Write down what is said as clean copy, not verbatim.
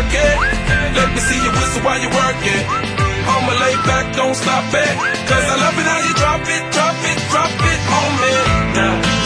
twerk it. Let me see you whistle while you work it. I'ma lay back, don't stop it. Cause I love it how you drop it, drop it, drop it on me. Now